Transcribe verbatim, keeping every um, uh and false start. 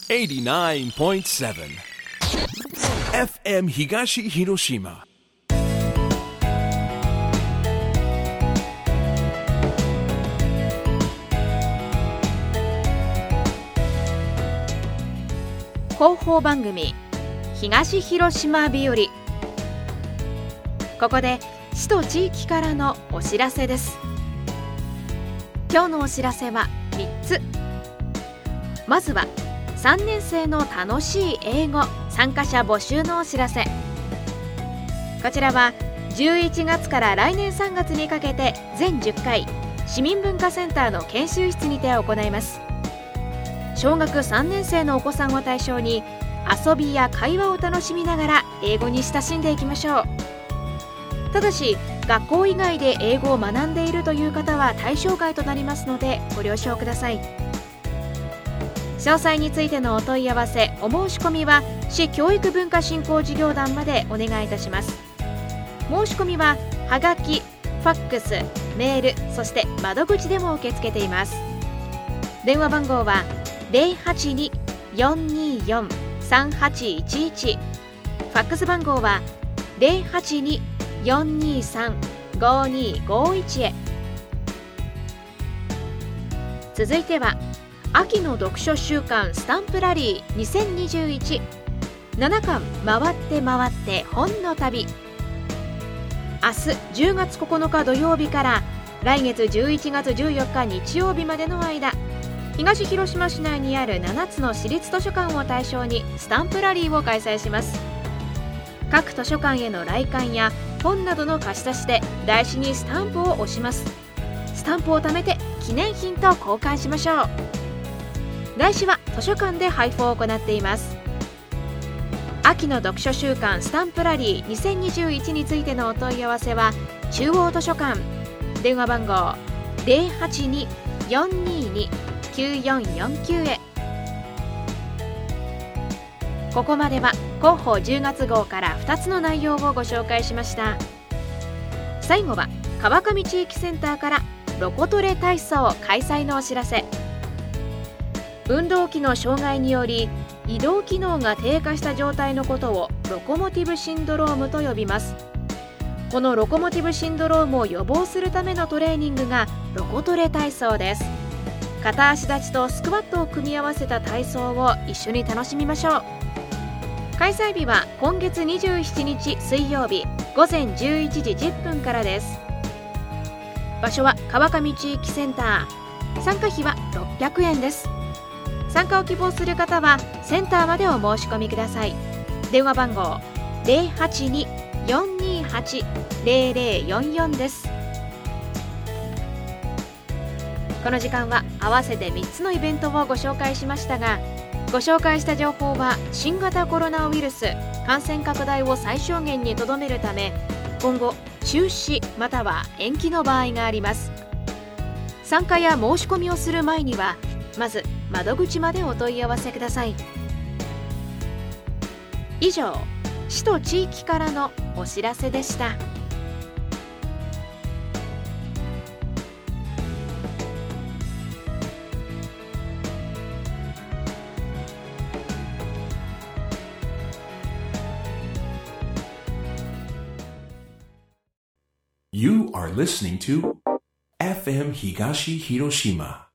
エイティナインポイントセブン エフエム 東広島。 広報番組東広島日和。ここで市と地域からのお知らせです。今日のお知らせはみっつ。まずはさんねん生の楽しい英語参加者募集のお知らせ。こちらはじゅういちがつから来年さんがつにかけて全じゅっかい市民文化センターの研修室にて行います。小学さんねん生のお子さんを対象に遊びや会話を楽しみながら英語に親しんでいきましょう。ただし学校以外で英語を学んでいるという方は対象外となりますのでご了承ください。詳細についてのお問い合わせお申し込みは市教育文化振興事業団までお願いいたします。申し込みははがき、ファックス、メール、そして窓口でも受け付けています。電話番号は ゼロはちに よんにーよん さんはちいちいち、 ファックス番号は ゼロはちに よんにーさん ごにーごいち へ。続いては秋の読書週間スタンプラリーにせんにじゅういち、ななかん回って回って本の旅。明日じゅうがつここのか土曜日から来月じゅういちがつじゅうよっか日曜日までの間、東広島市内にあるななつの市立図書館を対象にスタンプラリーを開催します。各図書館への来館や本などの貸し出しで台紙にスタンプを押します。スタンプを貯めて記念品と交換しましょう。来週は図書館で配布を行っています。秋の読書週間スタンプラリーにせんにじゅういちについてのお問い合わせは中央図書館、電話番号 ゼロはちに よんにーに きゅうよんよんきゅう へ。ここまでは広報じゅうがつ号からふたつの内容をご紹介しました。最後は川上地域センターからロコトレ体操開催のお知らせ。運動器の障害により移動機能が低下した状態のことをロコモティブシンドロームと呼びます。このロコモティブシンドロームを予防するためのトレーニングがロコトレ体操です。片足立ちとスクワットを組み合わせた体操を一緒に楽しみましょう。開催日は今月にじゅうしちにち水曜日ごぜんじゅういちじじゅっぷんからです。場所は川上地域センター。参加費はろっぴゃくえんです。参加を希望する方はセンターまでお申し込みください。電話番号 ゼロはちに よんにーはち ゼロゼロよんよん です。この時間は合わせてみっつのイベントをご紹介しましたが、ご紹介した情報は新型コロナウイルス感染拡大を最小限にとどめるため今後中止または延期の場合があります。参加や申し込みをする前にはまず窓口までお問い合わせください。以上、市と地域からのお知らせでした。 You are listening to エフエム 東広島。